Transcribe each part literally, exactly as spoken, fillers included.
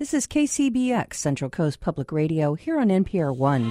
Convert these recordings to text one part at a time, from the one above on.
This is K C B X, Central Coast Public Radio, here on N P R one.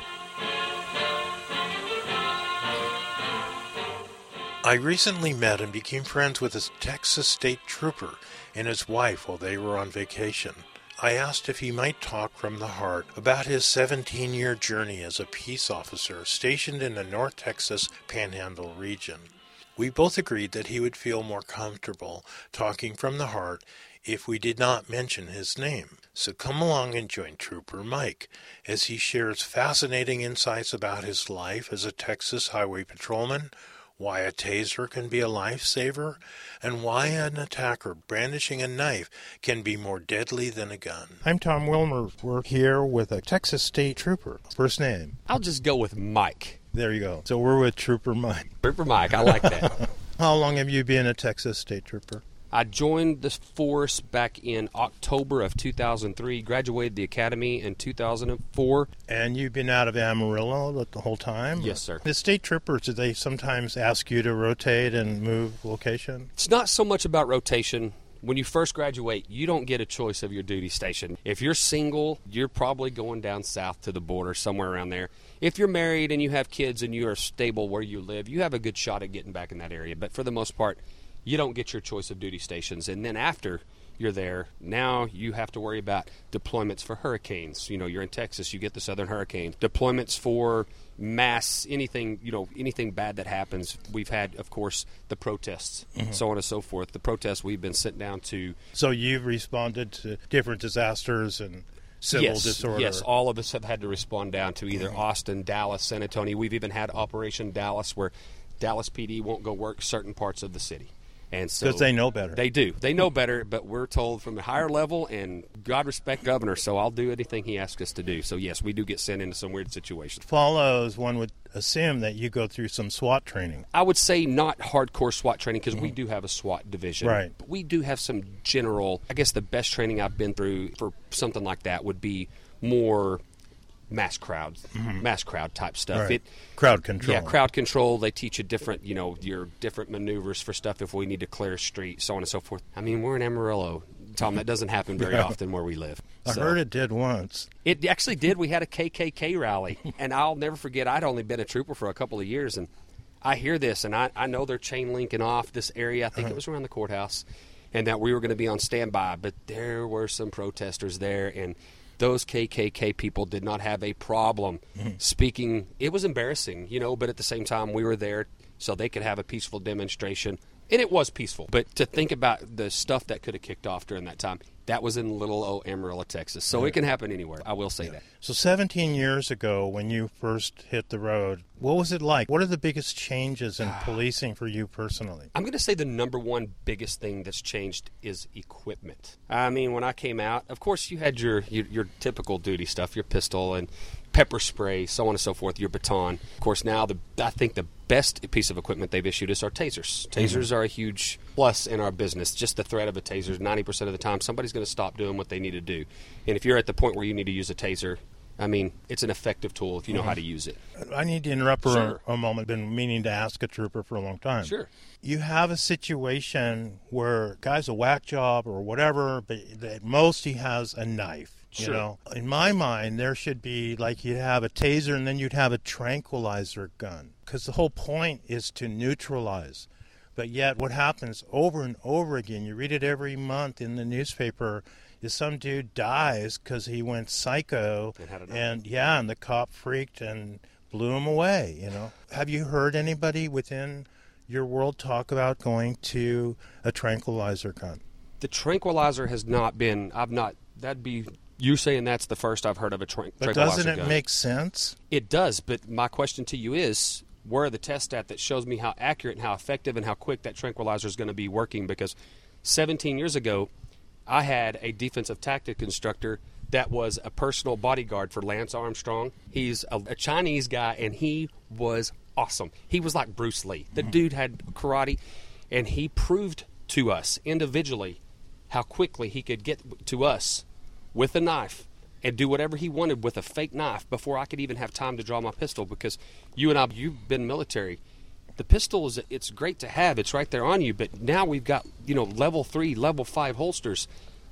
I recently met and became friends with a Texas State Trooper and his wife while they were on vacation. I asked if he might talk from the heart about his seventeen-year journey as a peace officer stationed in the North Texas Panhandle region. We both agreed that he would feel more comfortable talking from the heart if we did not mention his name. So come along and join Trooper Mike as he shares fascinating insights about his life as a Texas highway patrolman, why a taser can be a lifesaver, and why an attacker brandishing a knife can be more deadly than a gun. I'm Tom Wilmer. We're here with a Texas State Trooper. First name? I'll just go with Mike. There you go. So we're with Trooper Mike. Trooper Mike, I like that. How long have you been a Texas State Trooper? I joined the force back in October of two thousand three, graduated the academy in two thousand four. And you've been out of Amarillo the whole time? Yes, sir. The state troopers, do they sometimes ask you to rotate and move location? It's not so much about rotation. When you first graduate, you don't get a choice of your duty station. If you're single, you're probably going down south to the border, somewhere around there. If you're married and you have kids and you are stable where you live, you have a good shot at getting back in that area. But for the most part, you don't get your choice of duty stations. And then after you're there, now you have to worry about deployments for hurricanes. You know, you're in Texas, you get the southern hurricane. Deployments for mass, anything, you know, anything bad that happens. We've had, of course, the protests, mm-hmm. so on and so forth. The protests we've been sent down to. So you've responded to different disasters and civil yes, disorder? Yes, all of us have had to respond down to either mm-hmm. Austin, Dallas, San Antonio. We've even had Operation Dallas where Dallas P D won't go work certain parts of the city. And so because they know better. They do. They know better, but we're told from a higher level, and God respect Governor, so I'll do anything he asks us to do. So, yes, we do get sent into some weird situations. Follows, one would assume that you go through some SWAT training. I would say not hardcore SWAT training because mm-hmm. we do have a SWAT division. Right. But we do have some general, I guess the best training I've been through for something like that would be more mass crowd, mm-hmm. mass crowd type stuff. Right. It, crowd control. Yeah, crowd control. They teach you different, you know, your different maneuvers for stuff if we need to clear a street, so on and so forth. I mean, we're in Amarillo, Tom. That doesn't happen very yeah. often where we live. I so. heard it did once. It actually did. We had a K K K rally, and I'll never forget, I'd only been a trooper for a couple of years, and I hear this, and I, I know they're chain linking off this area. I think uh-huh. it was around the courthouse, and that we were going to be on standby, but there were some protesters there, and those K K K people did not have a problem mm-hmm. speaking. It was embarrassing, you know, but at the same time, we were there so they could have a peaceful demonstration. And it was peaceful. But to think about the stuff that could have kicked off during that time, that was in little old Amarillo, Texas. So right. it can happen anywhere. I will say yeah. that. So seventeen years ago, when you first hit the road, what was it like? What are the biggest changes in policing for you personally? I'm going to say the number one biggest thing that's changed is equipment. I mean, when I came out, of course, you had your, your, your typical duty stuff, your pistol and pepper spray, so on and so forth, your baton. Of course, now the I think the best piece of equipment they've issued us are tasers. Tasers mm-hmm. are a huge plus in our business. Just the threat of a taser, ninety percent of the time, somebody's going to stop doing what they need to do. And if you're at the point where you need to use a taser, I mean, it's an effective tool if you know mm-hmm. how to use it. I need to interrupt for sure. a, a moment. I've been meaning to ask a trooper for a long time. Sure. You have a situation where guy's a whack job or whatever, but at most he has a knife. You sure. know, in my mind, there should be like you'd have a taser and then you'd have a tranquilizer gun because the whole point is to neutralize. But yet what happens over and over again, you read it every month in the newspaper, is some dude dies because he went psycho and, and yeah, and the cop freaked and blew him away, you know. Have you heard anybody within your world talk about going to a tranquilizer gun? The tranquilizer has not been, I've not, that'd be... You saying that's the first I've heard of a tra- but tranquilizer doesn't it gun. Make sense? It does, but my question to you is, where are the tests at that shows me how accurate and how effective and how quick that tranquilizer is going to be working? Because seventeen years ago, I had a defensive tactic instructor that was a personal bodyguard for Lance Armstrong. He's a, a Chinese guy, and he was awesome. He was like Bruce Lee. The mm-hmm. dude had karate, and he proved to us individually how quickly he could get to us with a knife and do whatever he wanted with a fake knife before I could even have time to draw my pistol. Because you and I, you've been military. The pistol is, it's great to have. It's right there on you. But now we've got, you know, level three, level five holsters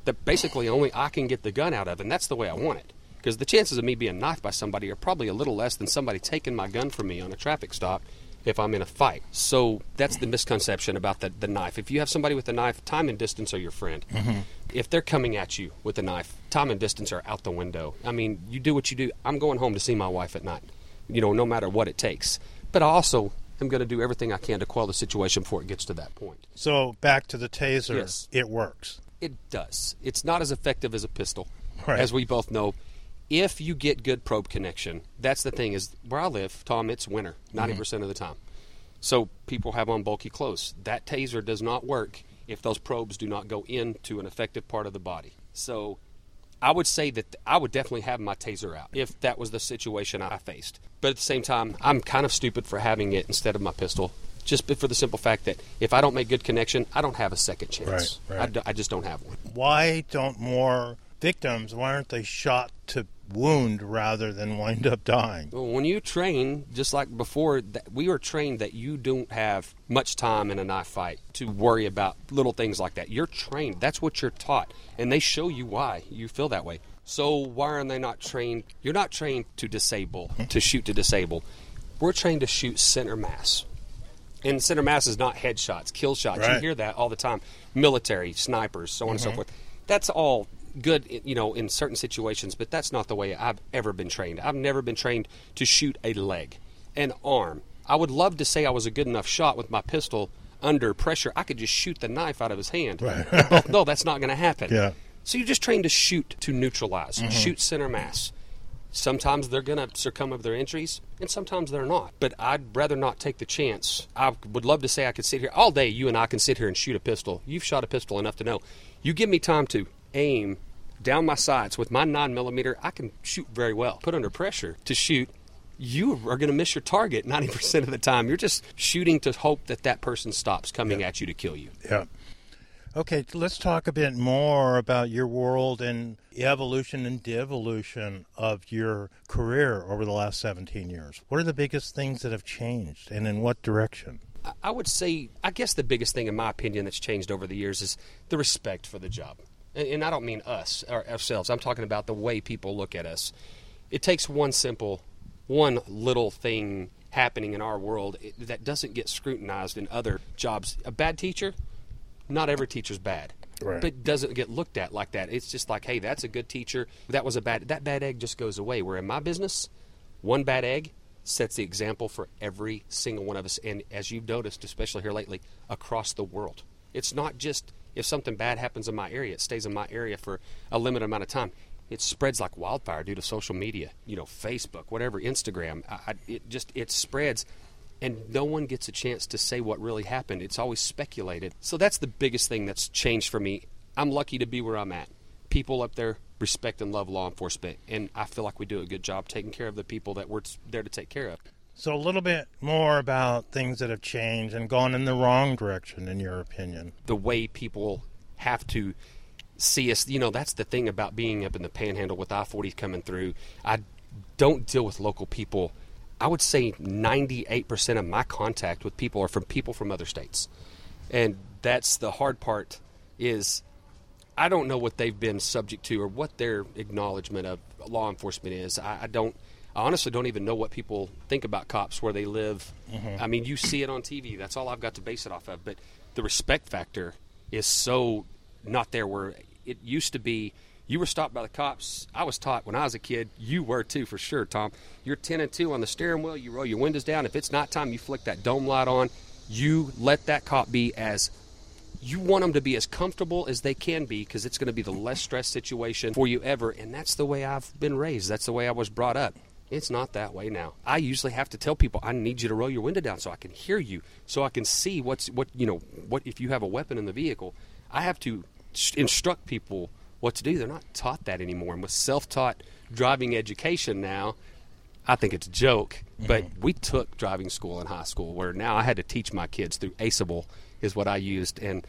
that basically only I can get the gun out of, and that's the way I want it. Because the chances of me being knifed by somebody are probably a little less than somebody taking my gun from me on a traffic stop if I'm in a fight. So that's the misconception about the, the knife. If you have somebody with a knife, time and distance are your friend. Mm-hmm. If they're coming at you with a knife, time and distance are out the window. I mean, you do what you do. I'm going home to see my wife at night, you know, no matter what it takes. But I also am going to do everything I can to quell the situation before it gets to that point. So back to the taser, yes. It works. It does. It's not as effective as a pistol, right. as we both know. If you get good probe connection, that's the thing is where I live, Tom, it's winter ninety percent mm-hmm. of the time. So people have on bulky clothes. That taser does not work if those probes do not go into an effective part of the body. So I would say that I would definitely have my taser out if that was the situation I faced. But at the same time, I'm kind of stupid for having it instead of my pistol, just for the simple fact that if I don't make good connection, I don't have a second chance. Right, right. I, d- I just don't have one. Why don't more victims, why aren't they shot to wound rather than wind up dying? Well, when you train, just like before, that we were trained that you don't have much time in a knife fight to worry about little things like that. You're trained. That's what you're taught. And they show you why you feel that way. So why are they not trained? You're not trained to disable, to shoot to disable. We're trained to shoot center mass. And center mass is not headshots, kill shots. Right. You hear that all the time. Military, snipers, so on mm-hmm. and so forth. That's all good, you know, in certain situations, but that's not the way I've ever been trained. I've never been trained to shoot a leg, an arm. I would love to say I was a good enough shot with my pistol under pressure. I could just shoot the knife out of his hand. Right. Well, no, that's not going to happen. Yeah. So you're just trained to shoot to neutralize, mm-hmm. shoot center mass. Sometimes they're going to succumb of their injuries, and sometimes they're not. But I'd rather not take the chance. I would love to say I could sit here all day. You and I can sit here and shoot a pistol. You've shot a pistol enough to know. You give me time to aim down my sights with my nine millimeter, I can shoot very well. Put under pressure to shoot, you are going to miss your target ninety percent of the time. You're just shooting to hope that that person stops coming yeah. at you to kill you. Yeah. Okay, let's talk a bit more about your world and evolution and devolution of your career over the last seventeen years. What are the biggest things that have changed, and in what direction? I would say, I guess the biggest thing, in my opinion, that's changed over the years is the respect for the job. And I don't mean us, or ourselves. I'm talking about the way people look at us. It takes one simple, one little thing happening in our world that doesn't get scrutinized in other jobs. A bad teacher, not every teacher's bad. Right. But doesn't get looked at like that. It's just like, hey, that's a good teacher. That was a bad, that bad egg just goes away. Where in my business, one bad egg sets the example for every single one of us. And as you've noticed, especially here lately, across the world. It's not just if something bad happens in my area, it stays in my area for a limited amount of time. It spreads like wildfire due to social media, you know, Facebook, whatever, Instagram. I, I, it just, it spreads, and no one gets a chance to say what really happened. It's always speculated. So that's the biggest thing that's changed for me. I'm lucky to be where I'm at. People up there respect and love law enforcement, and I feel like we do a good job taking care of the people that we're there to take care of. So a little bit more about things that have changed and gone in the wrong direction, in your opinion. The way people have to see us, you know, that's the thing about being up in the Panhandle with I forty coming through. I don't deal with local people. I would say ninety-eight percent of my contact with people are from people from other states. And that's the hard part is I don't know what they've been subject to or what their acknowledgement of law enforcement is. I, I don't I honestly don't even know what people think about cops where they live. Mm-hmm. I mean, you see it on T V. That's all I've got to base it off of. But the respect factor is so not there where it used to be. You were stopped by the cops. I was taught when I was a kid, you were too, for sure, Tom. You're ten and two on the steering wheel. You roll your windows down. If it's nighttime, you flick that dome light on. You let that cop be as – you want them to be as comfortable as they can be because it's going to be the less stress situation for you ever. And that's the way I've been raised. That's the way I was brought up. It's not that way now. I usually have to tell people, I need you to roll your window down so I can hear you, so I can see what's what you know what if you have a weapon in the vehicle. I have to instruct people what to do. They're not taught that anymore. And with self-taught driving education now, I think it's a joke. Mm-hmm. But we took driving school in high school, where now I had to teach my kids through Aceable is what I used, and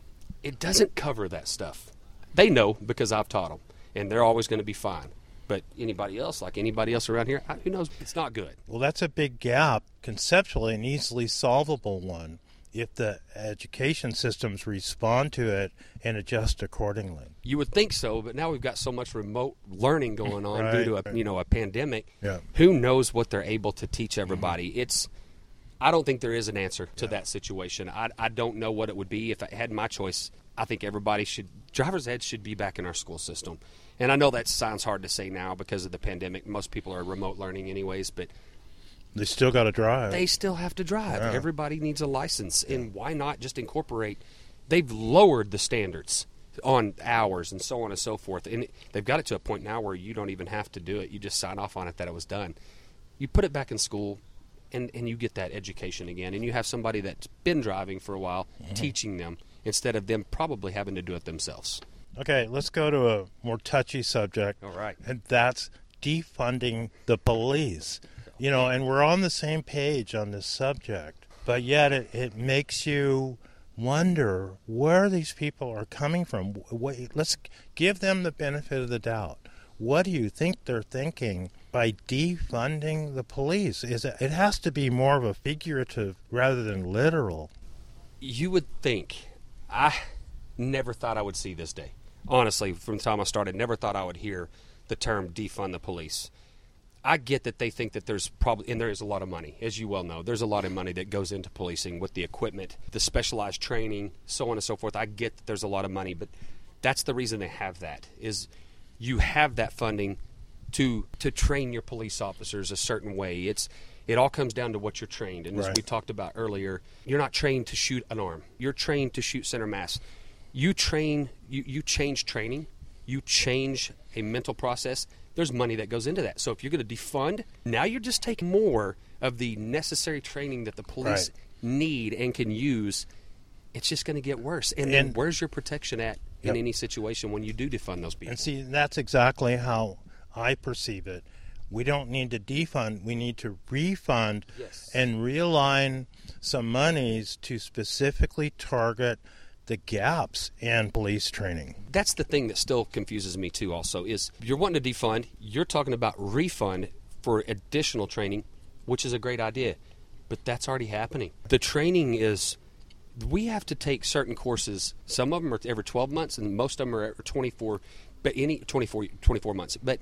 it doesn't cover that stuff. They know because I've taught them, and they're always going to be fine. But anybody else, like anybody else around here, who knows? It's not good. Well, that's a big gap, conceptually an easily solvable one. if the education systems respond to it and adjust accordingly. You would think so, but now we've got so much remote learning going on right. due to a you know a pandemic. Yeah. Who knows what they're able to teach everybody? Mm-hmm. It's I don't think there is an answer to yeah. that situation. I I don't know what it would be if I had my choice. I think everybody should driver's ed should be back in our school system. And I know that sounds hard to say now because of the pandemic. Most people are remote learning anyways, but they still got to drive. They still have to drive. Yeah. Everybody needs a license. And why not just incorporate? They've lowered the standards on hours and so on and so forth. And they've got it to a point now where you don't even have to do it. You just sign off on it that it was done. You put it back in school, and, and you get that education again. And you have somebody that's been driving for a while mm-hmm. teaching them instead of them probably having to do it themselves. Okay, let's go to a more touchy subject. All right. And that's defunding the police. You know, and we're on the same page on this subject, but yet it, it makes you wonder where these people are coming from. Wait, let's give them the benefit of the doubt. What do you think they're thinking by defunding the police? Is it, it has to be more of a figurative rather than literal. You would think. I never thought I would see this day. Honestly, from the time I started, never thought I would hear the term defund the police. I get that they think that there's probably, and there is a lot of money, as you well know. There's a lot of money that goes into policing with the equipment, the specialized training, so on and so forth. I get that there's a lot of money, but that's the reason they have that, is you have that funding to to train your police officers a certain way. It's It all comes down to what you're trained. And as right. we talked about earlier, you're not trained to shoot an arm. You're trained to shoot center mass. You train, you, you change training, you change a mental process. There's money that goes into that. So if you're going to defund, now you're just taking more of the necessary training that the police right. need and can use. It's just going to get worse. And, and then where's your protection at in yep. any situation when you do defund those people? And see, that's exactly how I perceive it. We don't need to defund. We need to refund yes. and realign some monies to specifically target the gaps in police training. That's the thing that still confuses me too also, is you're wanting to defund, you're talking about refund for additional training, which is a great idea, but that's already happening. The training is, we have to take certain courses. Some of them are every twelve months and most of them are every twenty-four, but any twenty-four, twenty-four months. But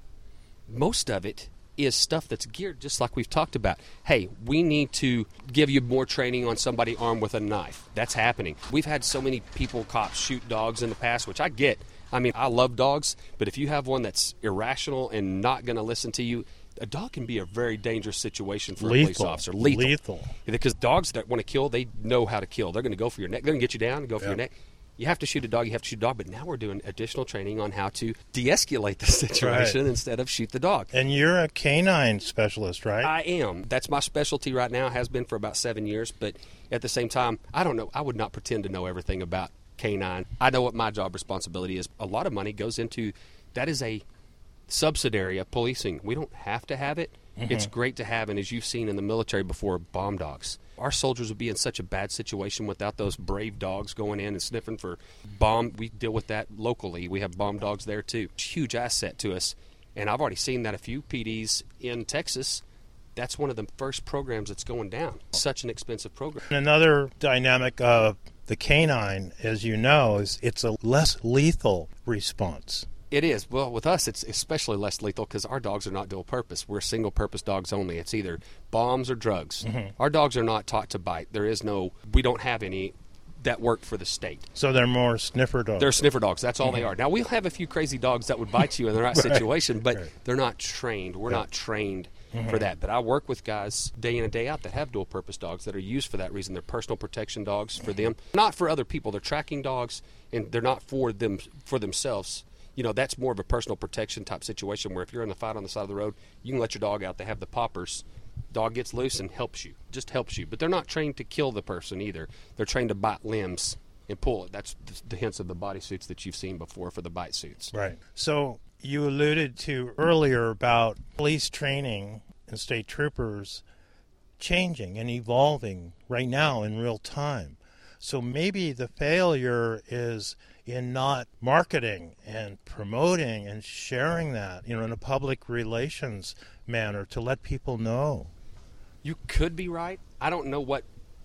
most of it is stuff that's geared just like we've talked about. Hey, we need to give you more training on somebody armed with a knife. That's happening. We've had so many people, cops, shoot dogs in the past, which I get. I mean, I love dogs, but if you have one that's irrational and not going to listen to you, a dog can be a very dangerous situation for lethal. a police officer. Lethal. Lethal. Because dogs that want to kill, they know how to kill. They're going to go for your neck. They're going to get you down and go for yep. your neck. You have to shoot a dog, you have to shoot a dog, but now we're doing additional training on how to de-escalate the situation right. instead of shoot the dog. And you're a canine specialist, right? I am. That's my specialty right now, has been for about seven years, but at the same time, I don't know, I would not pretend to know everything about canine. I know what my job responsibility is. A lot of money goes into, that is a subsidiary of policing. We don't have to have it. Mm-hmm. It's great to have, and as you've seen in the military before, bomb dogs. Our soldiers would be in such a bad situation without those brave dogs going in and sniffing for bomb. We deal with that locally. We have bomb dogs there too. It's a huge asset to us. And I've already seen that a few P Ds in Texas, that's one of the first programs that's going down. Such an expensive program. Another dynamic of the canine, as you know, is it's a less lethal response. It is. Well, with us, it's especially less lethal because our dogs are not dual purpose. We're single-purpose dogs only. It's either bombs or drugs. Mm-hmm. Our dogs are not taught to bite. There is no, we don't have any that work for the state. So they're more sniffer dogs. They're sniffer dogs. That's all mm-hmm. they are. Now, we'll have a few crazy dogs that would bite you in the right, right. situation, but right. they're not trained. We're yeah. not trained mm-hmm. for that. But I work with guys day in and day out that have dual-purpose dogs that are used for that reason. They're personal protection dogs for them, not for other people. They're tracking dogs, and they're not for them for themselves. You know, that's more of a personal protection type situation where if you're in a fight on the side of the road, you can let your dog out. They have the poppers. Dog gets loose and helps you, just helps you. But they're not trained to kill the person either. They're trained to bite limbs and pull it. That's the hints of the bodysuits that you've seen before for the bite suits. Right. So you alluded to earlier about police training and state troopers changing and evolving right now in real time. So maybe the failure is in not marketing and promoting and sharing that, you know, in a public relations manner to let people know. You could be right. I don't know what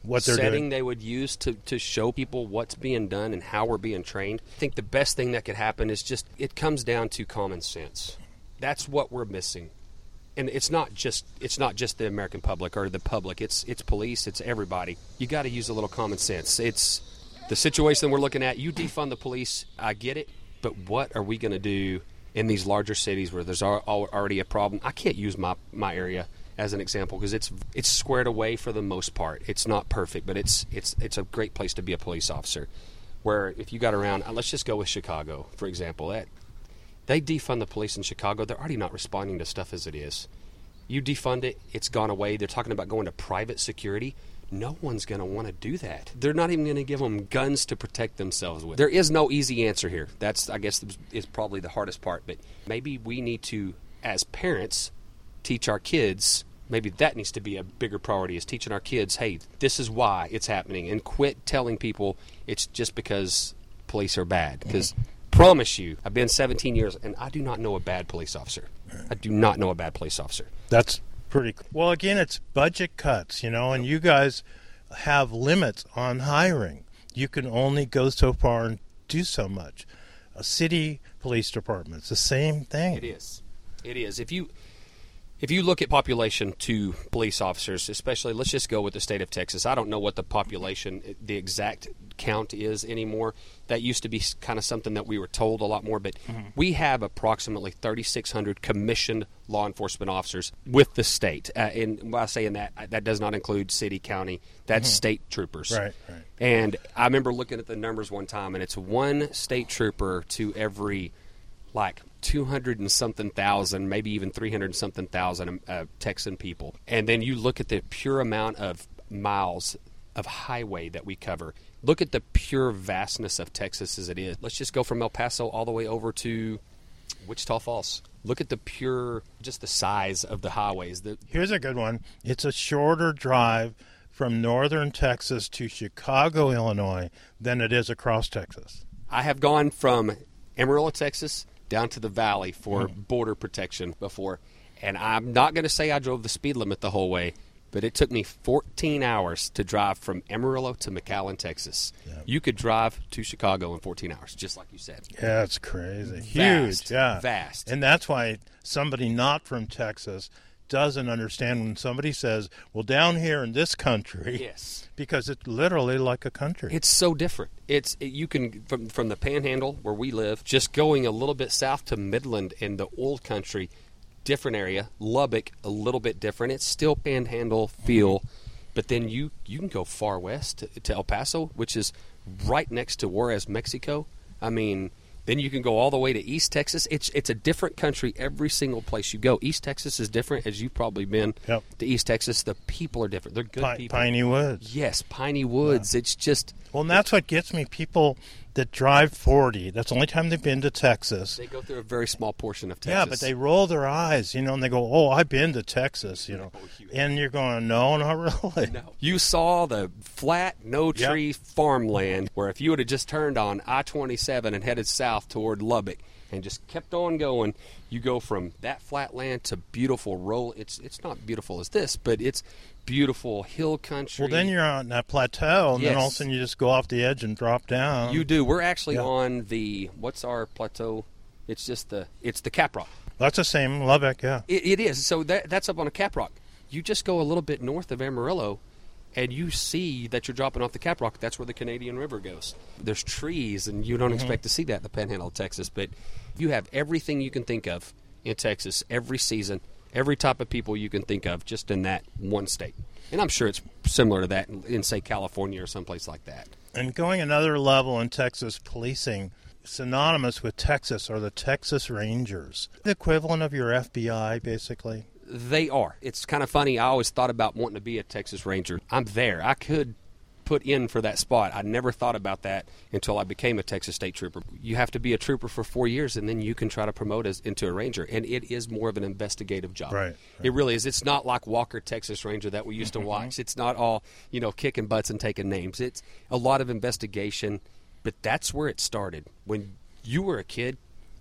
what they're setting doing. they would use to, to show people what's being done and how we're being trained. I think the best thing that could happen is just, it comes down to common sense. That's what we're missing. And it's not just it's not just the American public or the public. It's it's police. It's everybody. You got to use a little common sense. It's the situation we're looking at. You defund the police. I get it. But what are we going to do in these larger cities where there's al- already a problem? I can't use my, my area as an example because it's it's squared away for the most part. It's not perfect, but it's it's it's a great place to be a police officer. Where if you got around, let's just go with Chicago, for example. That they defund the police in Chicago. They're already not responding to stuff as it is. You defund it, it's gone away. They're talking about going to private security. No one's going to want to do that. They're not even going to give them guns to protect themselves with. There is no easy answer here. That's, I guess, is probably the hardest part. But maybe we need to, as parents, teach our kids. Maybe that needs to be a bigger priority, is teaching our kids, hey, this is why it's happening. And quit telling people it's just because police are bad. Because promise you, I've been seventeen years, and I do not know a bad police officer. I do not know a bad police officer. That's pretty cool. Well, again, it's budget cuts, you know, and you guys have limits on hiring. You can only go so far and do so much. A city police department, it's the same thing. It is. It is. If you if you look at population to police officers, especially, let's just go with the state of Texas. I don't know what the population, the exact count is anymore. That used to be kind of something that we were told a lot more, but mm-hmm. we have approximately thirty-six hundred commissioned law enforcement officers with the state. Uh, and while saying that, that does not include city, county. That's mm-hmm. state troopers. Right, right. And I remember looking at the numbers one time, and it's one state trooper to every, like, two hundred and something thousand, maybe even three hundred and something thousand uh, Texan people. And then you look at the pure amount of miles of highway that we cover. Look at the pure vastness of Texas as it is. Let's just go from El Paso all the way over to Wichita Falls. Look at the pure, just the size of the highways. The- Here's a good one. It's a shorter drive from northern Texas to Chicago, Illinois, than it is across Texas. I have gone from Amarillo, Texas, down to the valley for mm. border protection before. And I'm not going to say I drove the speed limit the whole way, but it took me fourteen hours to drive from Amarillo to McAllen, Texas. Yep. You could drive to Chicago in fourteen hours, just like you said. Yeah, it's crazy. Vast, Huge, yeah. Vast. And that's why somebody not from Texas doesn't understand when somebody says, well, down here in this country. Yes. Because it's literally like a country. It's so different. It's it, you can, from, from the Panhandle, where we live, just going a little bit south to Midland in the old country, different area. Lubbock, a little bit different. It's still Panhandle feel, mm-hmm. but then you, you can go far west to, to El Paso, which is right next to Juarez, Mexico. I mean, then you can go all the way to East Texas. It's it's a different country every single place you go. East Texas is different, as you've probably been yep. to East Texas. The people are different. They're good P- people. Piney Woods. Yes, Piney Woods. Yeah. It's just... Well, and that's what gets me. People that drive forty, that's the only time they've been to Texas. They go through a very small portion of Texas. Yeah, but they roll their eyes, you know, and they go, oh, I've been to Texas, you know. Oh, you and you're going, no, not really. No. You saw the flat, no-tree yep. farmland where if you would have just turned on I twenty-seven and headed south toward Lubbock and just kept on going, you go from that flat land to beautiful roll. It's it's not beautiful as this, but it's beautiful hill country. Well, then you're on that plateau, and yes. then all of a sudden you just go off the edge and drop down. You do. We're actually yeah. on the, what's our plateau? It's just the, it's the Caprock. That's the same, Lubbock, yeah. It, it is. So that that's up on a Caprock. You just go a little bit north of Amarillo, and you see that you're dropping off the Caprock. That's where the Canadian River goes. There's trees, and you don't mm-hmm. expect to see that in the Panhandle of Texas, but you have everything you can think of in Texas every season, every type of people you can think of just in that one state. And I'm sure it's similar to that in, in say, California or someplace like that. And going another level in Texas policing, synonymous with Texas are the Texas Rangers. The equivalent of your F B I, basically. They are. It's kind of funny. I always thought about wanting to be a Texas Ranger. I'm there. I could put in for that spot. I never thought about that until I became a Texas State Trooper. You have to be a trooper for four years, and then you can try to promote as into a Ranger. And it is more of an investigative job. Right, right. It really is. It's not like Walker, Texas Ranger that we used to watch. It's not all, you know, kicking butts and taking names. It's a lot of investigation, but that's where it started. When you were a kid,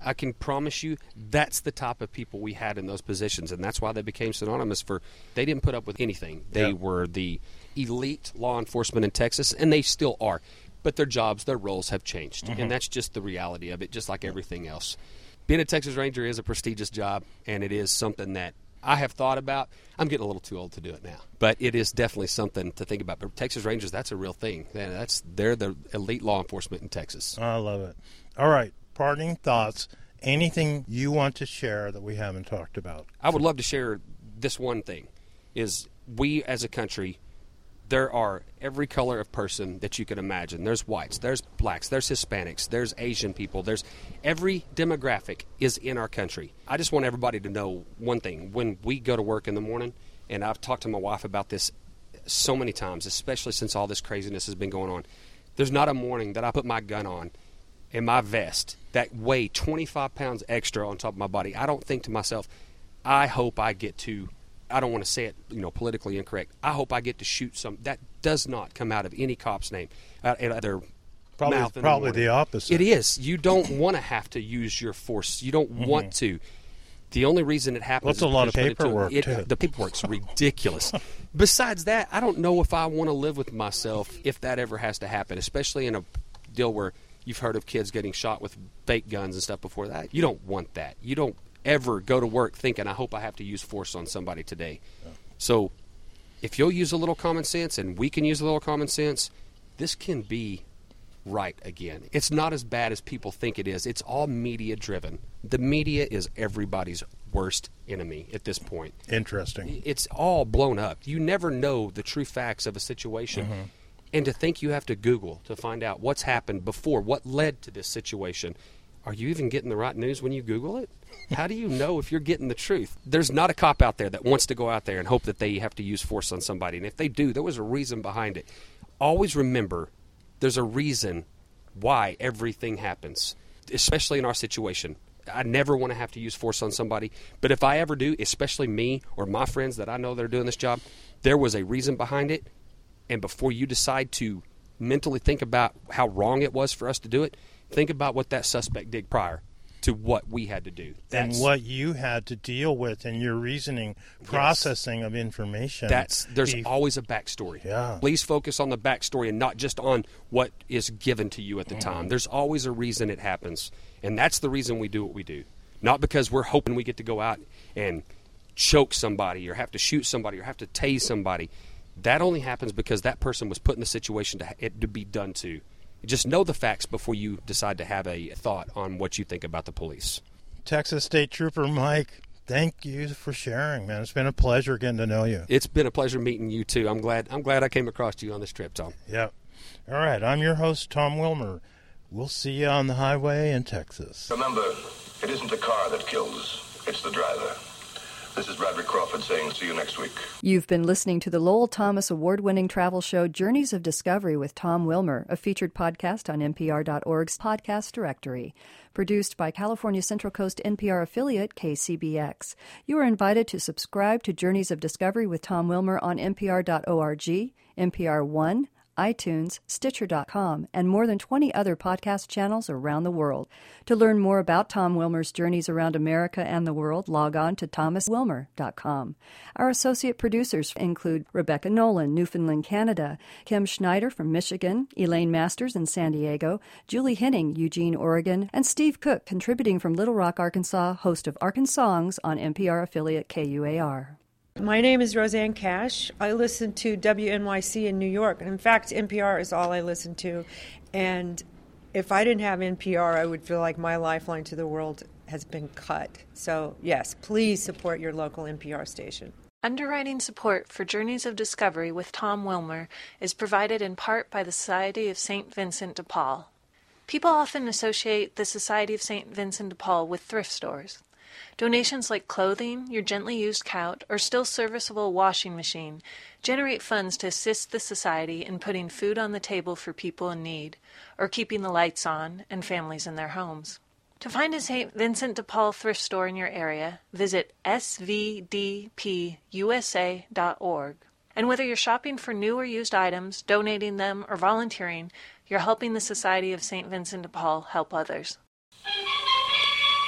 I can promise you that's the type of people we had in those positions, and that's why they became synonymous for they didn't put up with anything. They Yep. were the elite law enforcement in Texas, and they still are. But their jobs, their roles have changed, Mm-hmm. and that's just the reality of it, just like everything else. Being a Texas Ranger is a prestigious job, and it is something that I have thought about. I'm getting a little too old to do it now, but it is definitely something to think about. But Texas Rangers, that's a real thing. That's They're the elite law enforcement in Texas. I love it. All right, parting thoughts. Anything you want to share that we haven't talked about? I would love to share this one thing, is we as a country, there are every color of person that you can imagine. There's whites, there's blacks, there's Hispanics, there's Asian people, there's every demographic is in our country. I just want everybody to know one thing. When we go to work in the morning, and I've talked to my wife about this so many times, especially since all this craziness has been going on, there's not a morning that I put my gun on in my vest that weigh twenty-five pounds extra on top of my body. I don't think to myself, I hope I get to, I don't want to say it, you know, politically incorrect. I hope I get to shoot some. That does not come out of any cop's name. Out of their Probably, mouth in probably the, the opposite. It is. You don't want to have to use your force. You don't want to. The only reason it happens Well, it's is a lot because of you put it to- paperwork, it- too. The paperwork's ridiculous. Besides that, I don't know if I want to live with myself if that ever has to happen, especially in a deal where you've heard of kids getting shot with fake guns and stuff before that. You don't want that. You don't ever go to work thinking, I hope I have to use force on somebody today. Yeah. So if you'll use a little common sense, and we can use a little common sense, this can be right again. It's not as bad as people think it is. It's all media driven. The media is everybody's worst enemy at this point. Interesting. It's all blown up. You never know the true facts of a situation. Mm-hmm. And to think you have to Google to find out what's happened before, what led to this situation. Are you even getting the right news when you Google it? How do you know if you're getting the truth? There's not a cop out there that wants to go out there and hope that they have to use force on somebody. And if they do, there was a reason behind it. Always remember, there's a reason why everything happens, especially in our situation. I never want to have to use force on somebody. But if I ever do, especially me or my friends that I know that are doing this job, there was a reason behind it. And before you decide to mentally think about how wrong it was for us to do it, think about what that suspect did prior to what we had to do. That's, and what you had to deal with in your reasoning, processing yes. of information. That's There's Be, always a backstory. Yeah. Please focus on the backstory and not just on what is given to you at the mm. time. There's always a reason it happens. And that's the reason we do what we do. Not because we're hoping we get to go out and choke somebody or have to shoot somebody or have to tase somebody. That only happens because that person was put in the situation to it to be done to. Just know the facts before you decide to have a thought on what you think about the police. Texas State Trooper Mike, thank you for sharing, man. It's been a pleasure getting to know you. It's been a pleasure meeting you too. I'm glad I'm glad I came across you on this trip, Tom. Yep. All right, I'm your host, Tom Wilmer. We'll see you on the highway in Texas. Remember, it isn't the car that kills, it's the driver. This is Bradley Crawford saying see you next week. You've been listening to the Lowell Thomas award-winning travel show Journeys of Discovery with Tom Wilmer, a featured podcast on N P R dot org's podcast directory. Produced by California Central Coast N P R affiliate K C B X. You are invited to subscribe to Journeys of Discovery with Tom Wilmer on N P R dot org, N P R One, iTunes, Stitcher dot com, and more than twenty other podcast channels around the world. To learn more about Tom Wilmer's journeys around America and the world, log on to thomas wilmer dot com. Our associate producers include Rebecca Nolan, Newfoundland, Canada, Kim Schneider from Michigan, Elaine Masters in San Diego, Julie Henning, Eugene, Oregon, and Steve Cook, contributing from Little Rock, Arkansas, host of Arkansongs on N P R affiliate K U A R. My name is Roseanne Cash. I listen to W N Y C in New York. And in fact, N P R is all I listen to. And if I didn't have N P R, I would feel like my lifeline to the world has been cut. So, yes, please support your local N P R station. Underwriting support for Journeys of Discovery with Tom Wilmer is provided in part by the Society of Saint Vincent de Paul. People often associate the Society of Saint Vincent de Paul with thrift stores. Donations like clothing, your gently used couch, or still serviceable washing machine generate funds to assist the Society in putting food on the table for people in need, or keeping the lights on and families in their homes. To find a Saint Vincent de Paul thrift store in your area, visit s v d p u s a dot org. And whether you're shopping for new or used items, donating them, or volunteering, you're helping the Society of Saint Vincent de Paul help others.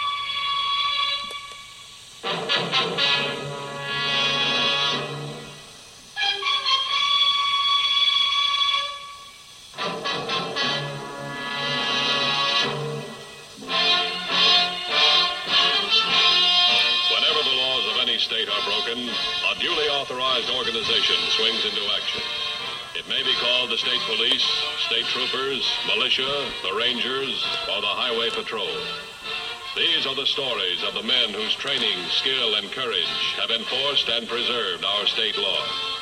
State are broken, a duly authorized organization swings into action. It may be called the state police, state troopers, militia, the rangers, or the highway patrol. These are the stories of the men whose training, skill, and courage have enforced and preserved our state law.